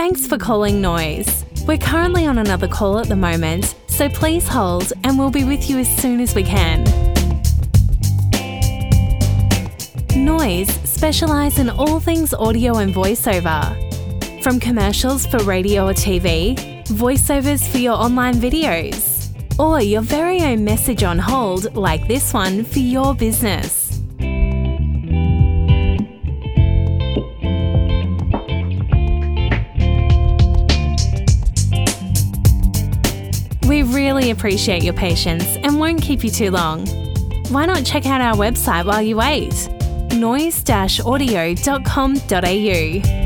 Thanks for calling Noise. We're currently on another call at the moment, so please hold and we'll be with you as soon as we can. Noise specialise in all things audio and voiceover. From commercials for radio or TV, voiceovers for your online videos, or your very own message on hold like this one for your business. We really appreciate your patience and won't keep you too long. Why not check out our website while you wait? noise-audio.com.au